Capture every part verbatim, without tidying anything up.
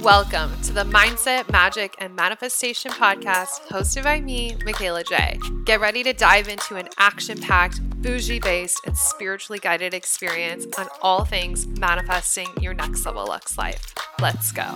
Welcome to the Mindset, Magic, and Manifestation podcast hosted by me, Michaela J. Get ready to dive into an action-packed, bougie-based, and spiritually guided experience on all things manifesting your next level Lux life. Let's go.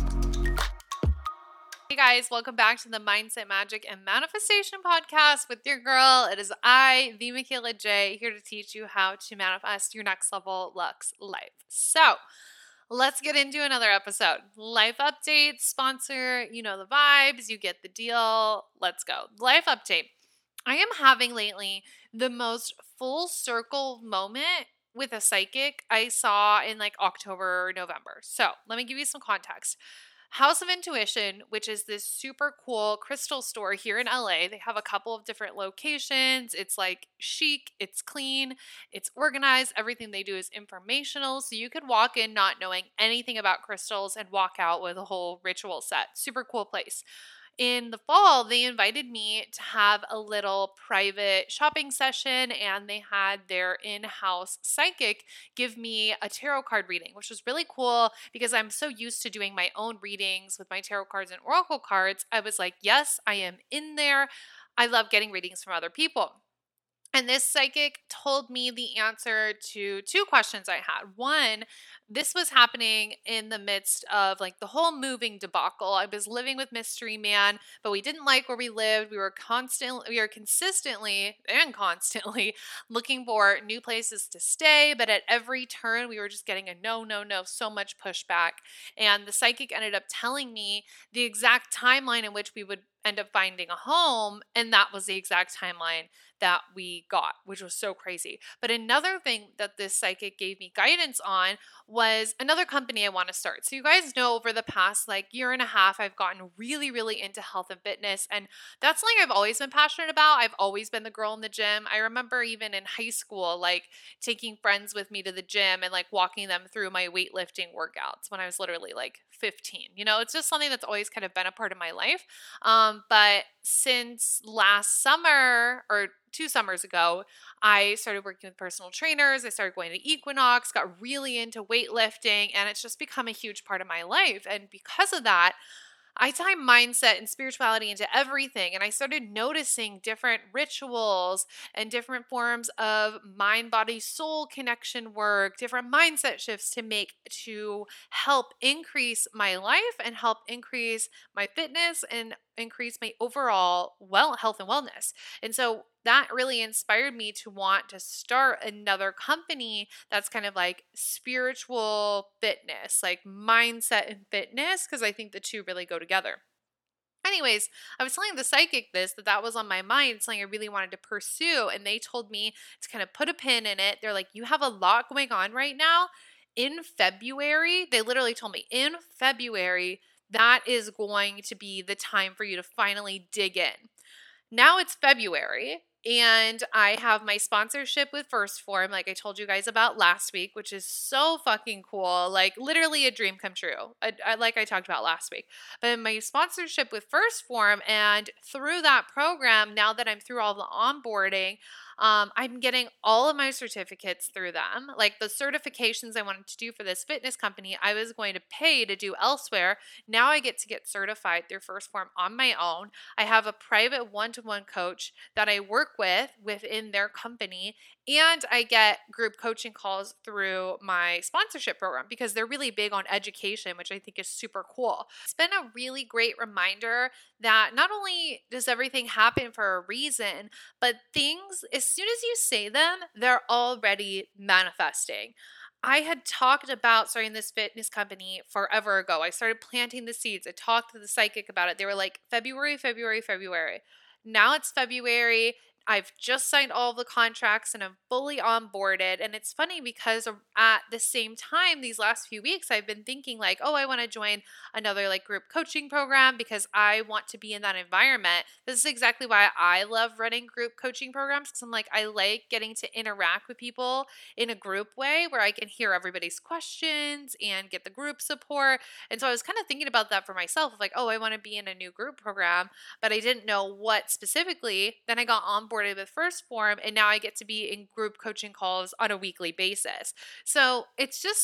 Hey guys, welcome back to the Mindset, Magic, and Manifestation podcast with your girl. It is I, the Michaela J, here to teach you how to manifest your next level Lux life. So, let's get into another episode. Life update, sponsor, you know the vibes, you get the deal. Let's go. Life update. I am having lately the most full circle moment with a psychic I saw in like October or November. So let me give you some context. House of Intuition, which is this super cool crystal store here in L A. They have a couple of different locations. It's like chic, it's clean, it's organized. Everything they do is informational. So you could walk in not knowing anything about crystals and walk out with a whole ritual set. Super cool place. In the fall, they invited me to have a little private shopping session, and they had their in-house psychic give me a tarot card reading, which was really cool because I'm so used to doing my own readings with my tarot cards and oracle cards. I was like, yes, I am in there. I love getting readings from other people. And this psychic told me the answer to two questions I had. One, this was happening in the midst of like the whole moving debacle. I was living with Mystery Man, but we didn't like where we lived. We were constantly, we were consistently and constantly looking for new places to stay. But at every turn, we were just getting a no, no, no, so much pushback. And the psychic ended up telling me the exact timeline in which we would end up finding a home. And that was the exact timeline that we got, which was so crazy. But another thing that this psychic gave me guidance on was another company I want to start. So you guys know over the past like year and a half, I've gotten really, really into health and fitness. And that's something I've always been passionate about. I've always been the girl in the gym. I remember even in high school, like taking friends with me to the gym and like walking them through my weightlifting workouts when I was literally like fifteen. You know, it's just something that's always kind of been a part of my life. Um, but since last summer or two summers ago, I started working with personal trainers. I started going to Equinox, got really into weightlifting, and it's just become a huge part of my life. And because of that, I tie mindset and spirituality into everything. And I started noticing different rituals and different forms of mind, body, soul connection work, different mindset shifts to make to help increase my life and help increase my fitness and increase my overall well health and wellness. And so that really inspired me to want to start another company that's kind of like spiritual fitness, like mindset and fitness, because I think the two really go together. Anyways, I was telling the psychic this, that that was on my mind, something I really wanted to pursue. And they told me to kind of put a pin in it. They're like, you have a lot going on right now. In February, they literally told me in February, that is going to be the time for you to finally dig in. Now it's February. And I have my sponsorship with First Form, like I told you guys about last week, which is so fucking cool. Like literally a dream come true, I, I, like I talked about last week. But my sponsorship with First Form, and through that program, now that I'm through all the onboarding, um, I'm getting all of my certificates through them. Like the certifications I wanted to do for this fitness company, I was going to pay to do elsewhere. Now I get to get certified through First Form on my own. I have a private one-to-one coach that I work with within their company, and I get group coaching calls through my sponsorship program because they're really big on education, which I think is super cool. It's been a really great reminder that not only does everything happen for a reason, but things, as soon as you say them, they're already manifesting. I had talked about starting this fitness company forever ago. I started planting the seeds. I talked to the psychic about it. They were like, February, February, February. Now it's February. I've just signed all of the contracts and I'm fully onboarded. And it's funny because at the same time, these last few weeks, I've been thinking like, oh, I want to join another like group coaching program because I want to be in that environment. This is exactly why I love running group coaching programs, because I'm like, I like getting to interact with people in a group way where I can hear everybody's questions and get the group support. And so I was kind of thinking about that for myself, like, oh, I want to be in a new group program, but I didn't know what specifically. Then I got onboarded with First Form, and now I get to be in group coaching calls on a weekly basis. So it's just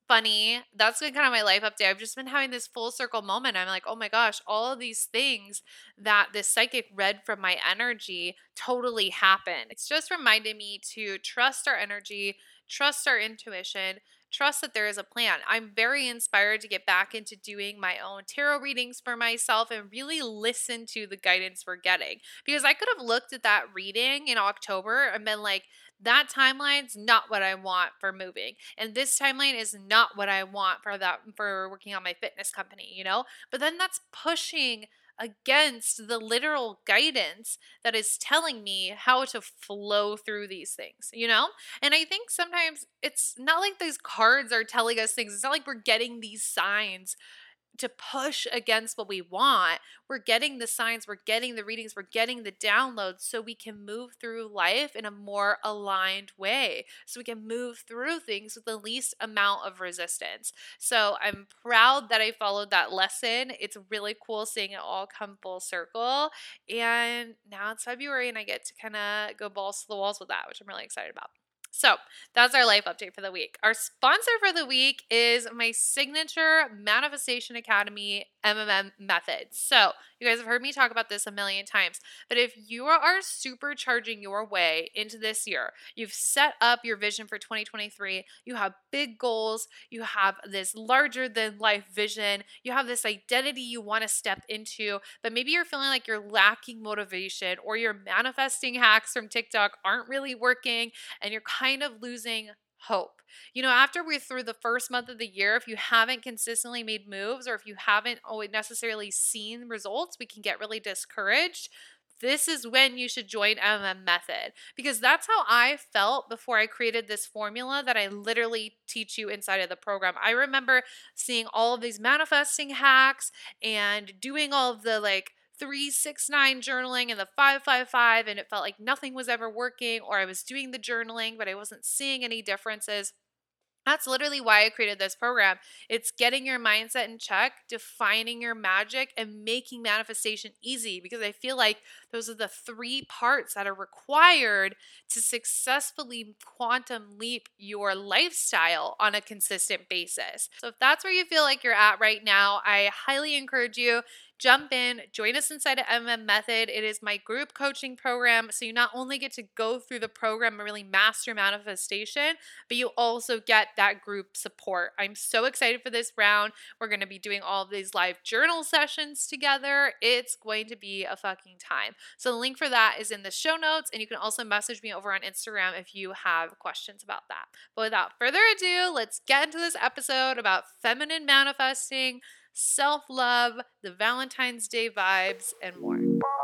funny. That's been kind of my life update. I've just been having this full circle moment. I'm like, oh my gosh, all of these things that this psychic read from my energy totally happened. It's just reminded me to trust our energy, trust our intuition, trust that there is a plan. I'm very inspired to get back into doing my own tarot readings for myself and really listen to the guidance we're getting. Because I could have looked at that reading in October and been like, that timeline's not what I want for moving. And this timeline is not what I want for that for working on my fitness company, you know? But then that's pushing against the literal guidance that is telling me how to flow through these things, you know? And I think sometimes it's not like these cards are telling us things. It's not like we're getting these signs to push against what we want. We're getting the signs, we're getting the readings, we're getting the downloads so we can move through life in a more aligned way. So we can move through things with the least amount of resistance. So I'm proud that I followed that lesson. It's really cool seeing it all come full circle. And now it's February and I get to kind of go balls to the walls with that, which I'm really excited about. So that's our life update for the week. Our sponsor for the week is my signature Manifestation Academy M M M method. So you guys have heard me talk about this a million times, but if you are supercharging your way into this year, you've set up your vision for twenty twenty-three, you have big goals, you have this larger than life vision, you have this identity you want to step into, but maybe you're feeling like you're lacking motivation or your manifesting hacks from TikTok aren't really working and you're kind of losing hope. You know, after we're through the first month of the year, if you haven't consistently made moves or if you haven't always necessarily seen results, we can get really discouraged. This is when you should join M M M Method because that's how I felt before I created this formula that I literally teach you inside of the program. I remember seeing all of these manifesting hacks and doing all of the like three six nine journaling and the five five five, and it felt like nothing was ever working, or I was doing the journaling but I wasn't seeing any differences. That's literally why I created this program. It's getting your mindset in check, defining your magic, and making manifestation easy because I feel like those are the three parts that are required to successfully quantum leap your lifestyle on a consistent basis. So if that's where you feel like you're at right now, I highly encourage you jump in, join us inside of M M M Method. It is my group coaching program. So you not only get to go through the program and really master manifestation, but you also get that group support. I'm so excited for this round. We're going to be doing all of these live journal sessions together. It's going to be a fucking time. So the link for that is in the show notes, and you can also message me over on Instagram if you have questions about that. But without further ado, let's get into this episode about feminine manifesting, self-love, the Valentine's Day vibes, and more.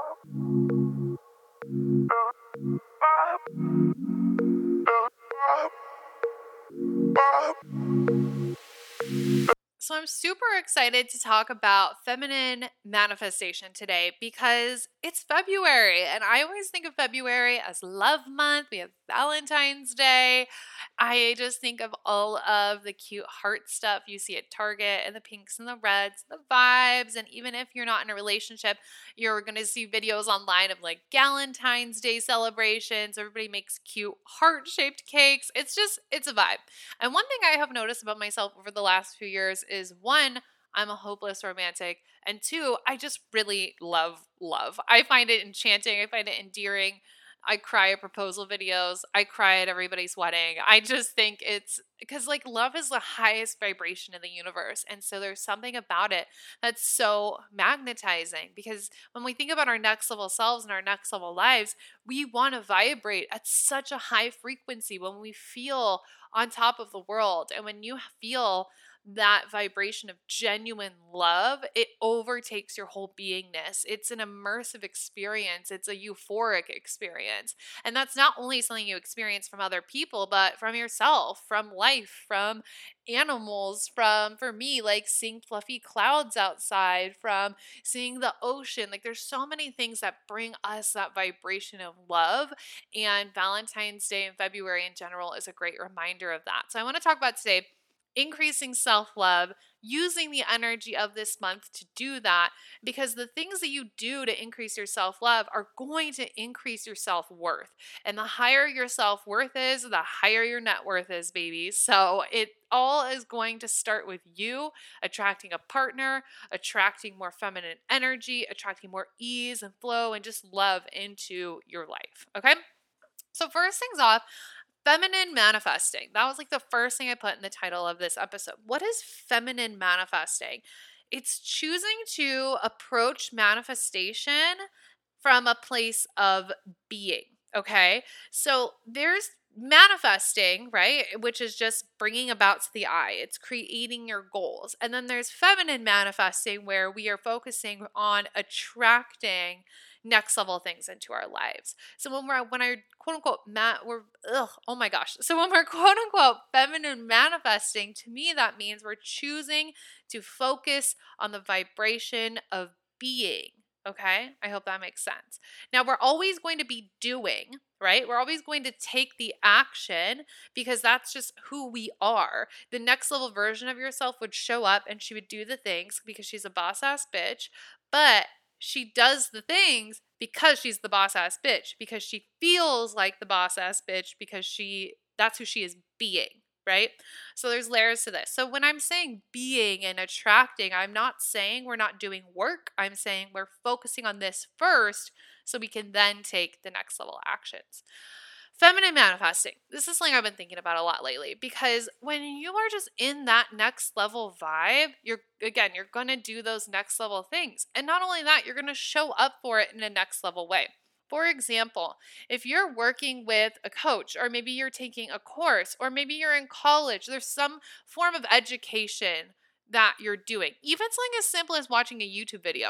So I'm super excited to talk about feminine manifestation today because it's February and I always think of February as love month. We have Valentine's Day. I just think of all of the cute heart stuff you see at Target and the pinks and the reds, the vibes. And even if you're not in a relationship, you're going to see videos online of like Galentine's Day celebrations. Everybody makes cute heart-shaped cakes. It's just, it's a vibe. And one thing I have noticed about myself over the last few years is one, I'm a hopeless romantic, and two, I just really love love. I find it enchanting. I find it endearing. I cry at proposal videos. I cry at everybody's wedding. I just think it's because like love is the highest vibration in the universe. And so there's something about it that's so magnetizing because when we think about our next level selves and our next level lives, we want to vibrate at such a high frequency when we feel on top of the world. And when you feel that vibration of genuine love, it overtakes your whole beingness. It's an immersive experience. It's a euphoric experience. And that's not only something you experience from other people, but from yourself, from life, from animals, from, for me, like seeing fluffy clouds outside, from seeing the ocean. Like there's so many things that bring us that vibration of love. And Valentine's Day in February in general is a great reminder of that. So I want to talk about today increasing self-love, using the energy of this month to do that, because the things that you do to increase your self-love are going to increase your self-worth. And the higher your self-worth is, the higher your net worth is, baby. So it all is going to start with you attracting a partner, attracting more feminine energy, attracting more ease and flow and just love into your life. Okay? So first things off, feminine manifesting. That was like the first thing I put in the title of this episode. What is feminine manifesting? It's choosing to approach manifestation from a place of being. Okay. So there's manifesting, right? Which is just bringing about to the eye, it's creating your goals. And then there's feminine manifesting, where we are focusing on attracting next level things into our lives. So when we're when I quote unquote mat we're ugh, oh my gosh. So when we're quote unquote feminine manifesting, to me that means we're choosing to focus on the vibration of being. Okay? I hope that makes sense. Now we're always going to be doing, right? We're always going to take the action because that's just who we are. The next level version of yourself would show up and she would do the things because she's a boss ass bitch, but she does the things because she's the boss ass bitch, because she feels like the boss ass bitch, because she that's who she is being, right? So there's layers to this. So when I'm saying being and attracting, I'm not saying we're not doing work. I'm saying we're focusing on this first so we can then take the next level actions. Feminine manifesting. This is something I've been thinking about a lot lately, because when you are just in that next level vibe, you're again, you're going to do those next level things. And not only that, you're going to show up for it in a next level way. For example, if you're working with a coach, or maybe you're taking a course, or maybe you're in college, there's some form of education that you're doing. Even something as simple as watching a YouTube video.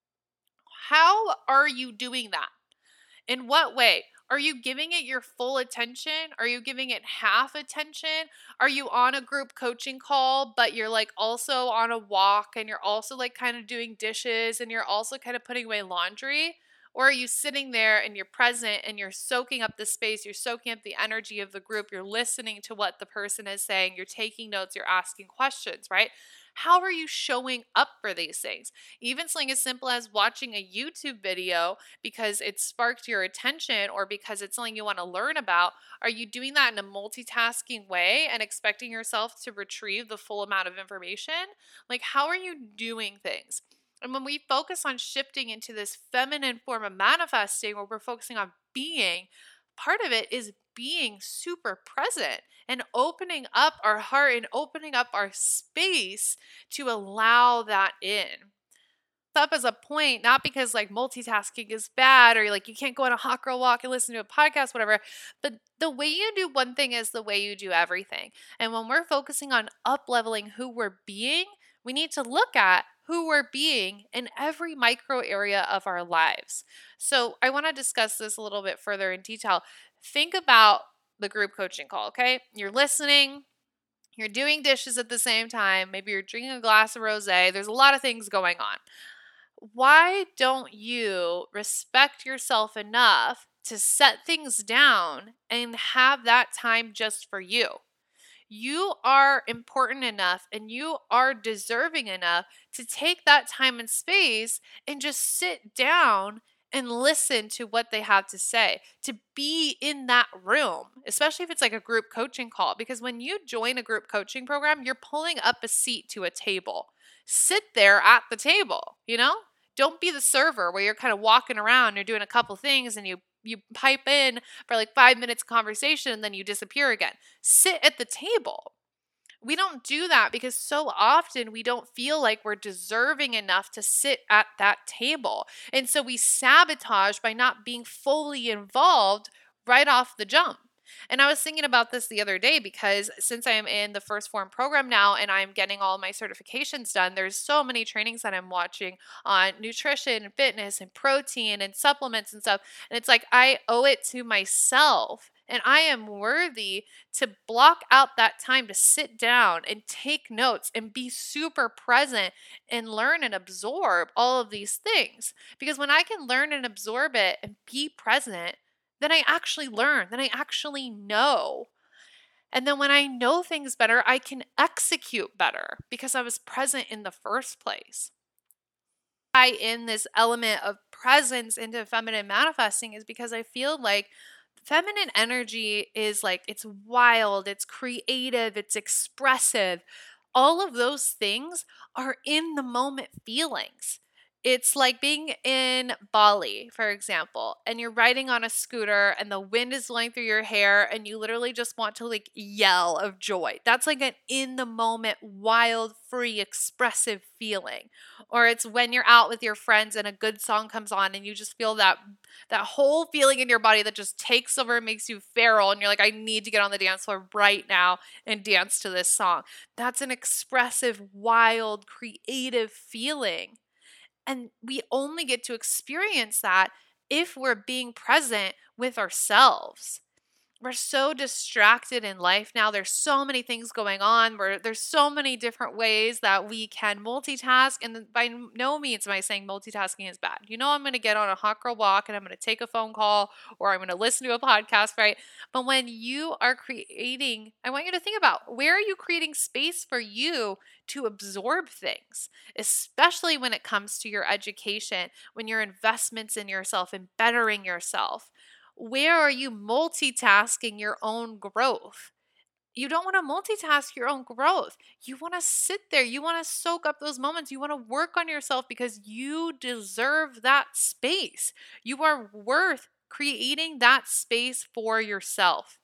How are you doing that? In what way? Are you giving it your full attention? Are you giving it half attention? Are you on a group coaching call, but you're like also on a walk and you're also like kind of doing dishes and you're also kind of putting away laundry? Or are you sitting there and you're present and you're soaking up the space, you're soaking up the energy of the group, you're listening to what the person is saying, you're taking notes, you're asking questions, right? How are you showing up for these things? Even something as simple as watching a YouTube video because it sparked your attention or because it's something you want to learn about. Are you doing that in a multitasking way and expecting yourself to retrieve the full amount of information? Like, how are you doing things? And when we focus on shifting into this feminine form of manifesting, where we're focusing on being, part of it is being super present and opening up our heart and opening up our space to allow that in. Up as a point, not because like multitasking is bad or like you can't go on a hot girl walk and listen to a podcast, whatever, but the way you do one thing is the way you do everything. And when we're focusing on up leveling who we're being, we need to look at who we're being in every micro area of our lives. So I want to discuss this a little bit further in detail. Think about the group coaching call, okay? You're listening, you're doing dishes at the same time, maybe you're drinking a glass of rosé. There's a lot of things going on. Why don't you respect yourself enough to set things down and have that time just for you? You are important enough and you are deserving enough to take that time and space and just sit down and listen to what they have to say, to be in that room, especially if it's like a group coaching call. Because when you join a group coaching program, you're pulling up a seat to a table. Sit there at the table, you know? Don't be the server where you're kind of walking around, you're doing a couple things and you you pipe in for like five minutes of conversation and then you disappear again. Sit at the table. We don't do that because so often we don't feel like we're deserving enough to sit at that table. And so we sabotage by not being fully involved right off the jump. And I was thinking about this the other day because since I am in the First Form program now and I'm getting all my certifications done, there's so many trainings that I'm watching on nutrition and fitness and protein and supplements and stuff. And it's like I owe it to myself and I am worthy to block out that time to sit down and take notes and be super present and learn and absorb all of these things. Because when I can learn and absorb it and be present, then I actually learn, then I actually know. And then when I know things better, I can execute better because I was present in the first place. I in this element of presence into feminine manifesting is because I feel like feminine energy is like it's wild, it's creative, it's expressive. All of those things are in the moment feelings. It's like being in Bali, for example, and you're riding on a scooter and the wind is blowing through your hair and you literally just want to like yell of joy. That's like an in the moment, wild, free, expressive feeling. Or it's when you're out with your friends and a good song comes on and you just feel that that whole feeling in your body that just takes over and makes you feral and you're like, I need to get on the dance floor right now and dance to this song. That's an expressive, wild, creative feeling. And we only get to experience that if we're being present with ourselves. We're so distracted in life now. There's so many things going on. Where there's so many different ways that we can multitask. And by no means am I saying multitasking is bad. You know, I'm going to get on a hot girl walk and I'm going to take a phone call or I'm going to listen to a podcast, right? But when you are creating, I want you to think about where are you creating space for you to absorb things, especially when it comes to your education, when your investments in yourself and bettering yourself. Where are you multitasking your own growth? You don't want to multitask your own growth. You want to sit there. You want to soak up those moments. You want to work on yourself because you deserve that space. You are worth creating that space for yourself.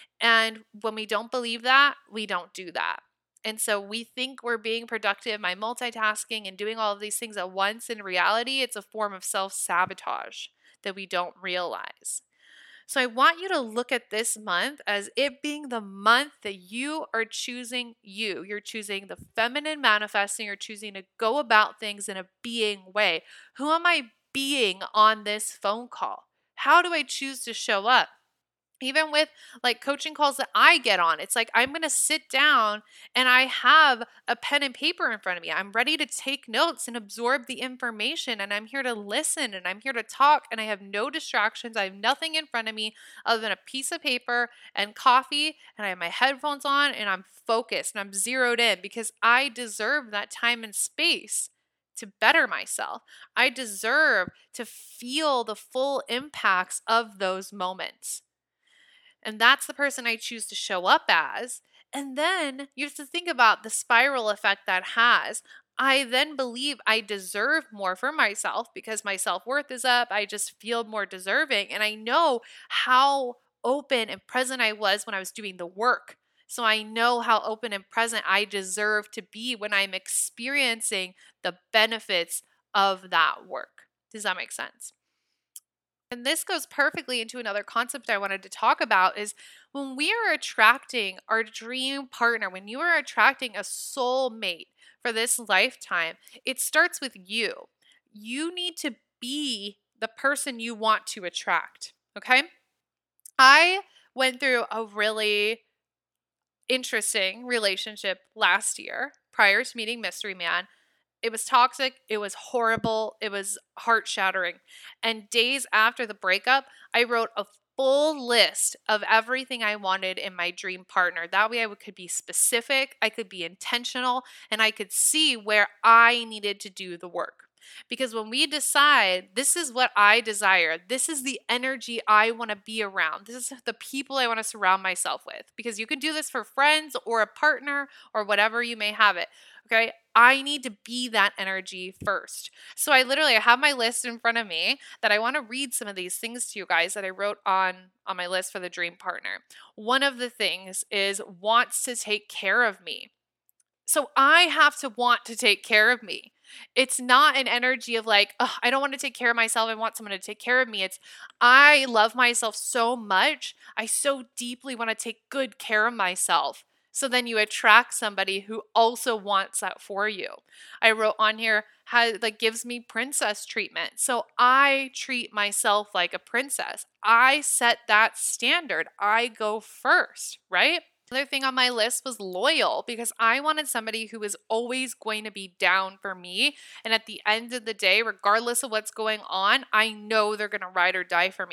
And when we don't believe that, we don't do that. And so we think we're being productive by multitasking and doing all of these things at once. In reality, it's a form of self sabotage that we don't realize. So I want you to look at this month as it being the month that you are choosing you. You're choosing the feminine manifesting. You're choosing to go about things in a being way. Who am I being on this phone call? How do I choose to show up? Even with like coaching calls that I get on, it's like I'm going to sit down and I have a pen and paper in front of me. I'm ready to take notes and absorb the information, and I'm here to listen and I'm here to talk, and I have no distractions. I have nothing in front of me other than a piece of paper and coffee, and I have my headphones on and I'm focused and I'm zeroed in because I deserve that time and space to better myself. I deserve to feel the full impacts of those moments. And that's the person I choose to show up as. And then you have to think about the spiral effect that has. I then believe I deserve more for myself because my self worth is up. I just feel more deserving. And I know how open and present I was when I was doing the work. So I know how open and present I deserve to be when I'm experiencing the benefits of that work. Does that make sense? And this goes perfectly into another concept I wanted to talk about is when we are attracting our dream partner, when you are attracting a soul mate for this lifetime, it starts with you. You need to be the person you want to attract, okay? I went through a really interesting relationship last year prior to meeting Mystery Man. It was toxic. It was horrible. It was heart shattering. And days after the breakup, I wrote a full list of everything I wanted in my dream partner. That way I could be specific, I could be intentional, and I could see where I needed to do the work. Because when we decide, this is what I desire, this is the energy I want to be around, this is the people I want to surround myself with. Because you can do this for friends or a partner or whatever you may have it. Okay, I need to be that energy first. So I literally I have my list in front of me that I want to read some of these things to you guys that I wrote on on my list for the dream partner. One of the things is wants to take care of me. So I have to want to take care of me. It's not an energy of like, oh, I don't want to take care of myself. I want someone to take care of me. It's I love myself so much. I so deeply want to take good care of myself. So then you attract somebody who also wants that for you. I wrote on here how like gives me princess treatment. So I treat myself like a princess. I set that standard. I go first, right? Another thing on my list was loyal because I wanted somebody who was always going to be down for me. And at the end of the day, regardless of what's going on, I know they're going to ride or die for me.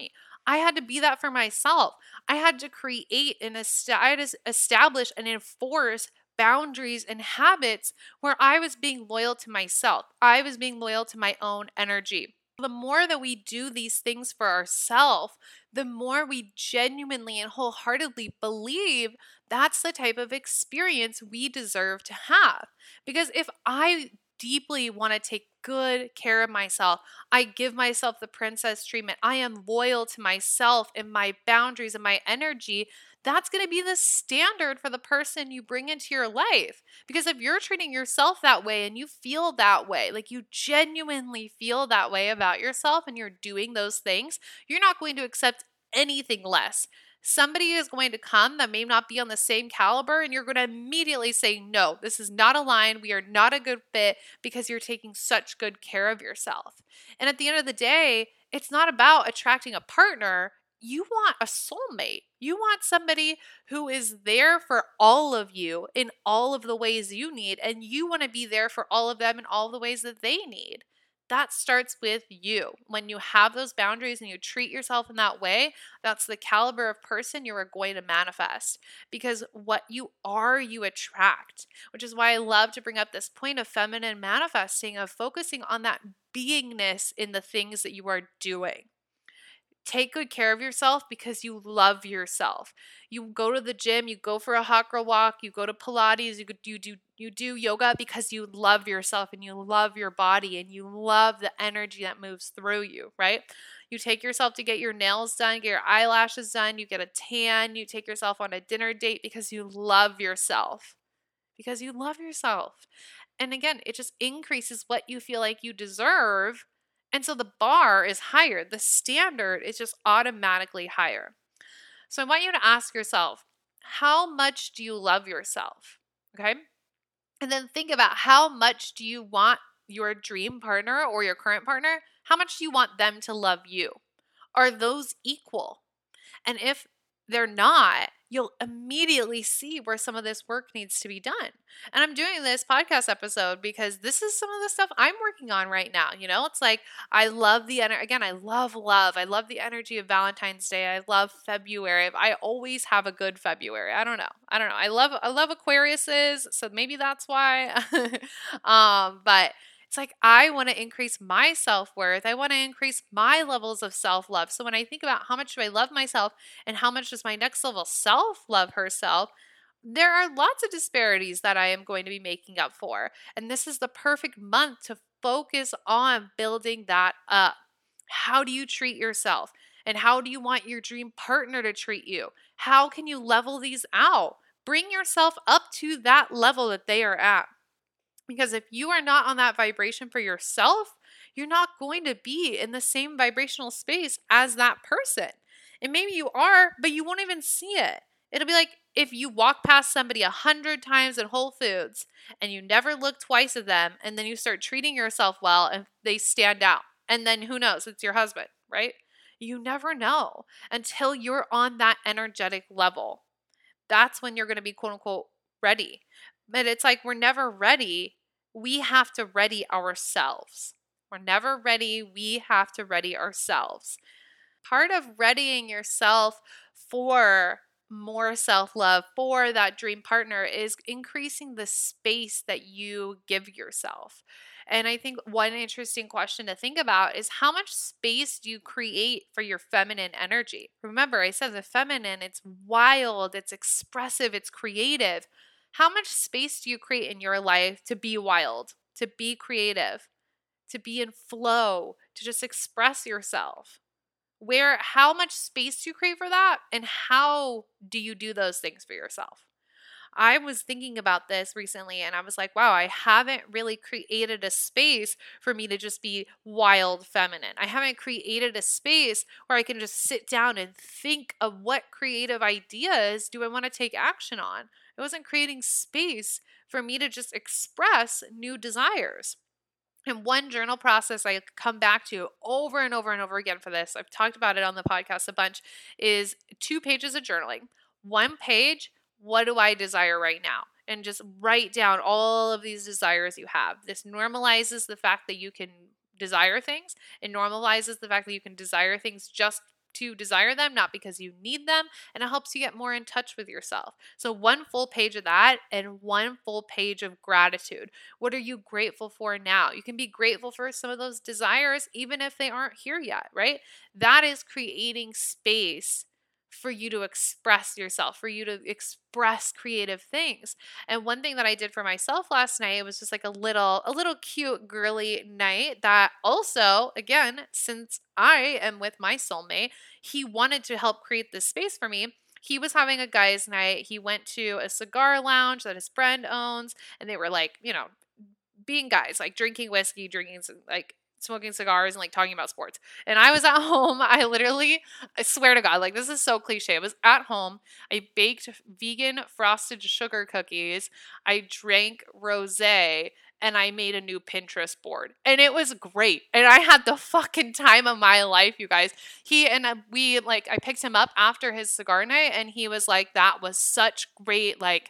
I had to be that for myself. I had to create and est- I had to establish and enforce boundaries and habits where I was being loyal to myself. I was being loyal to my own energy. The more that we do these things for ourselves, the more we genuinely and wholeheartedly believe that's the type of experience we deserve to have. Because if I deeply want to take good care of myself, I give myself the princess treatment, I am loyal to myself and my boundaries and my energy, that's going to be the standard for the person you bring into your life. Because if you're treating yourself that way and you feel that way, like you genuinely feel that way about yourself and you're doing those things, you're not going to accept anything less. Somebody is going to come that may not be on the same caliber, and you're going to immediately say, no, this is not aligned. We are not a good fit because you're taking such good care of yourself. And at the end of the day, it's not about attracting a partner. You want a soulmate. You want somebody who is there for all of you in all of the ways you need, and you want to be there for all of them in all of the ways that they need. That starts with you. When you have those boundaries and you treat yourself in that way, that's the caliber of person you are going to manifest. Because what you are, you attract, which is why I love to bring up this point of feminine manifesting, of focusing on that beingness in the things that you are doing. Take good care of yourself because you love yourself. You go to the gym, you go for a hot girl walk, you go to Pilates, you, you do you do yoga because you love yourself and you love your body and you love the energy that moves through you, right? You take yourself to get your nails done, get your eyelashes done, you get a tan, you take yourself on a dinner date because you love yourself. Because you love yourself. And again, it just increases what you feel like you deserve. And so the bar is higher. The standard is just automatically higher. So I want you to ask yourself, how much do you love yourself? Okay. And then think about, how much do you want your dream partner or your current partner? How much do you want them to love you? Are those equal? And if they're not, you'll immediately see where some of this work needs to be done. And I'm doing this podcast episode because this is some of the stuff I'm working on right now. You know, it's like, I love the energy. Again, I love love. I love the energy of Valentine's Day. I love February. I always have a good February. I don't know. I don't know. I love, I love Aquariuses. So maybe that's why. um, but it's like, I want to increase my self-worth. I want to increase my levels of self-love. So when I think about how much do I love myself and how much does my next level self love herself, there are lots of disparities that I am going to be making up for. And this is the perfect month to focus on building that up. How do you treat yourself? And how do you want your dream partner to treat you? How can you level these out? Bring yourself up to that level that they are at. Because if you are not on that vibration for yourself, you're not going to be in the same vibrational space as that person. And maybe you are, but you won't even see it. It'll be like if you walk past somebody a hundred times in Whole Foods and you never look twice at them, and then you start treating yourself well and they stand out. And then who knows? It's your husband, right? You never know until you're on that energetic level. That's when you're going to be quote unquote ready. But it's like, we're never ready. We have to ready ourselves. We're never ready. We have to ready ourselves. Part of readying yourself for more self-love, for that dream partner, is increasing the space that you give yourself. And I think one interesting question to think about is, how much space do you create for your feminine energy? Remember, I said the feminine, it's wild, it's expressive, it's creative. How much space do you create in your life to be wild, to be creative, to be in flow, to just express yourself? Where, how much space do you create for that? And how do you do those things for yourself? I was thinking about this recently and I was like, wow, I haven't really created a space for me to just be wild feminine. I haven't created a space where I can just sit down and think of what creative ideas do I want to take action on. I wasn't creating space for me to just express new desires. And one journal process I come back to over and over and over again for this, I've talked about it on the podcast a bunch, is two pages of journaling. One page, what do I desire right now? And just write down all of these desires you have. This normalizes the fact that you can desire things. It normalizes the fact that you can desire things just to desire them, not because you need them, and it helps you get more in touch with yourself. So one full page of that and one full page of gratitude. What are you grateful for now? You can be grateful for some of those desires even if they aren't here yet, right? That is creating space for you to express yourself, for you to express creative things. And one thing that I did for myself last night, it was just like a little a little cute girly night that also, again, since I am with my soulmate, he wanted to help create this space for me. He was having a guys' night. He went to a cigar lounge that his friend owns, and they were like, you know, being guys, like drinking whiskey, drinking like smoking cigars and like talking about sports. And I was at home. I literally, I swear to God, like this is so cliche. I was at home. I baked vegan frosted sugar cookies. I drank rosé and I made a new Pinterest board. And it was great. And I had the fucking time of my life, you guys. He and uh, we like I picked him up after his cigar night and he was like, that was such great like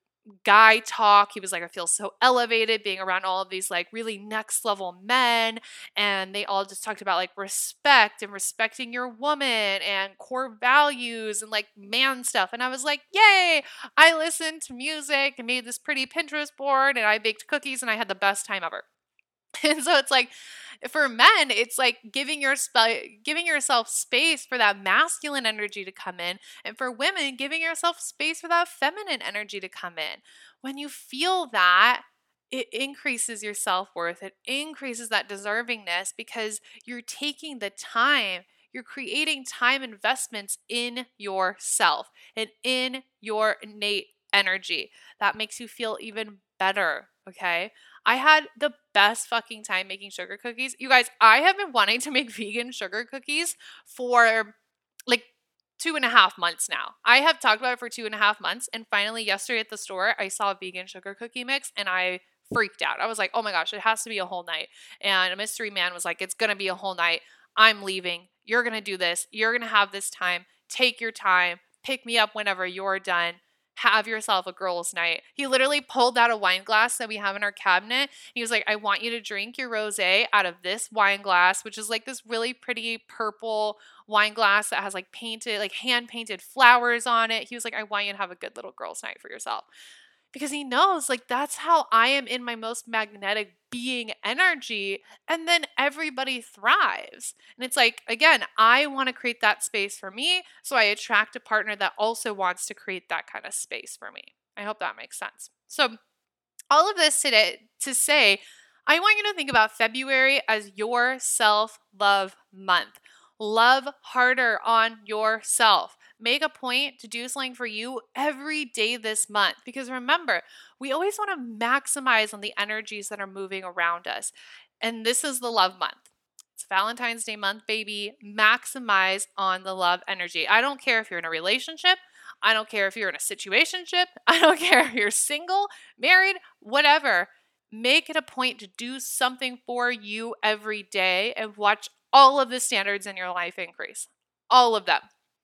guy talk. He was like, I feel so elevated being around all of these like really next level men. And they all just talked about like respect and respecting your woman and core values and like man stuff. And I was like, yay, I listened to music and made this pretty Pinterest board and I baked cookies and I had the best time ever. And so it's like for men, it's like giving your sp- giving yourself space for that masculine energy to come in, and for women, giving yourself space for that feminine energy to come in. When you feel that, it increases your self-worth. It increases that deservingness because you're taking the time, you're creating time investments in yourself and in your innate energy. That makes you feel even better, okay? I had the best fucking time making sugar cookies. You guys, I have been wanting to make vegan sugar cookies for like two and a half months now. I have talked about it for two and a half months. And finally, yesterday at the store, I saw a vegan sugar cookie mix and I freaked out. I was like, oh my gosh, it has to be a whole night. And a mystery man was like, it's going to be a whole night. I'm leaving. You're going to do this. You're going to have this time. Take your time. Pick me up whenever you're done. Have yourself a girls' night. He literally pulled out a wine glass that we have in our cabinet. He was like, I want you to drink your rosé out of this wine glass, which is like this really pretty purple wine glass that has like painted, like hand painted flowers on it. He was like, I want you to have a good little girls' night for yourself. Because he knows like that's how I am in my most magnetic being energy. And then everybody thrives. And it's like, again, I want to create that space for me. So I attract a partner that also wants to create that kind of space for me. I hope that makes sense. So all of this today to say, I want you to think about February as your self-love month. Love harder on yourself. Make a point to do something for you every day this month. Because remember, we always want to maximize on the energies that are moving around us. And this is the love month. It's Valentine's Day month, baby. Maximize on the love energy. I don't care if you're in a relationship. I don't care if you're in a situationship. I don't care if you're single, married, whatever. Make it a point to do something for you every day and watch all of the standards in your life increase. All of them.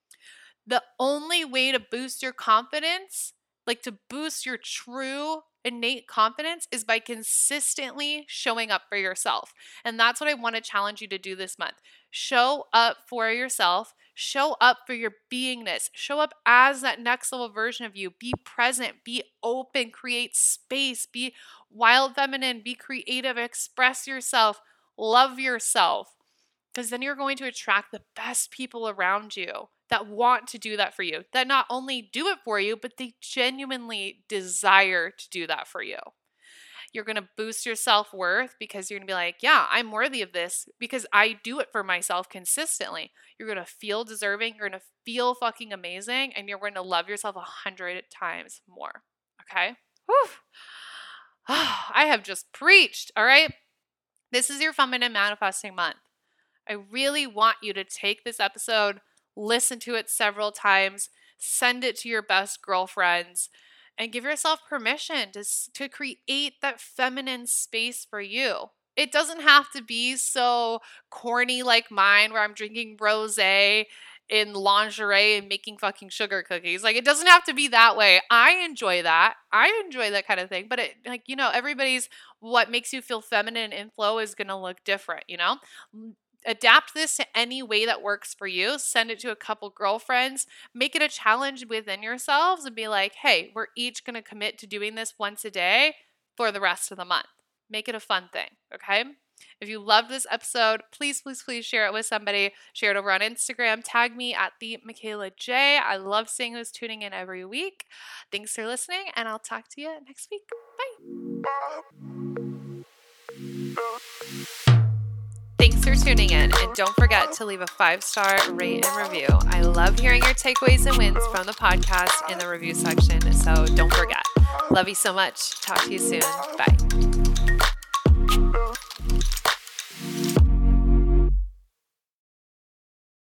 The only way to boost your confidence, like to boost your true innate confidence, is by consistently showing up for yourself. And that's what I want to challenge you to do this month. Show up for yourself. Show up for your beingness. Show up as that next level version of you. Be present. Be open. Create space. Be wild feminine. Be creative. Express yourself. Love yourself. Because then you're going to attract the best people around you that want to do that for you, that not only do it for you, but they genuinely desire to do that for you. You're going to boost your self-worth because you're going to be like, yeah, I'm worthy of this because I do it for myself consistently. You're going to feel deserving. You're going to feel fucking amazing. And you're going to love yourself a hundred times more. Okay? Whew. I have just preached. All right? This is your feminine manifesting month. I really want you to take this episode, listen to it several times, send it to your best girlfriends, and give yourself permission to, to create that feminine space for you. It doesn't have to be so corny like mine where I'm drinking rosé in lingerie and making fucking sugar cookies. Like, it doesn't have to be that way. I enjoy that. I enjoy that kind of thing. But it, like, you know, everybody's what makes you feel feminine in flow is going to look different, you know? adapt this to any way that works for you. Send it to a couple girlfriends. Make it a challenge within yourselves and be like, hey, we're each going to commit to doing this once a day for the rest of the month. Make it a fun thing, okay? If you loved this episode, please, please, please share it with somebody. Share it over on Instagram. Tag me at the Michaela J. I love seeing who's tuning in every week. Thanks for listening, and I'll talk to you next week. Bye. Thanks for tuning in, and don't forget to leave a five-star rate and review. I love hearing your takeaways and wins from the podcast in the review section, so don't forget. Love you so much. Talk to you soon. Bye.